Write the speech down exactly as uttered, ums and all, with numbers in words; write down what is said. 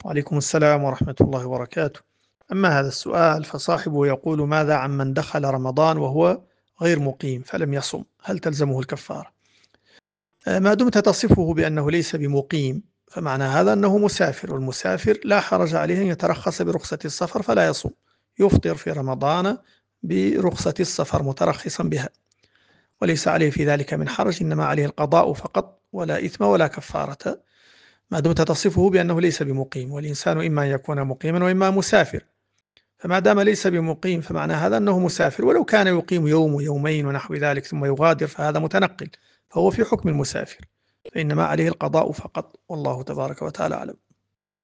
وعليكم السلام ورحمة الله وبركاته. أما هذا السؤال فصاحبه يقول: ماذا عمن دخل رمضان وهو غير مقيم فلم يصم، هل تلزمه الكفارة؟ آه، ما دمت تصفه بأنه ليس بمقيم فمعنى هذا أنه مسافر، والمسافر لا حرج عليه أن يترخص برخصة السفر فلا يصوم، يفطر في رمضان برخصة السفر مترخصا بها، وليس عليه في ذلك من حرج، إنما عليه القضاء فقط ولا إثم ولا كفارة، ما دمت تصفه بأنه ليس بمقيم، والإنسان إما أن يكون مقيما وإما مسافر، فما دام ليس بمقيم فمعنى هذا أنه مسافر، ولو كان يقيم يوم ويومين ونحو ذلك ثم يغادر فهذا متنقل، فهو في حكم المسافر، فإنما عليه القضاء فقط، والله تبارك وتعالى أعلم.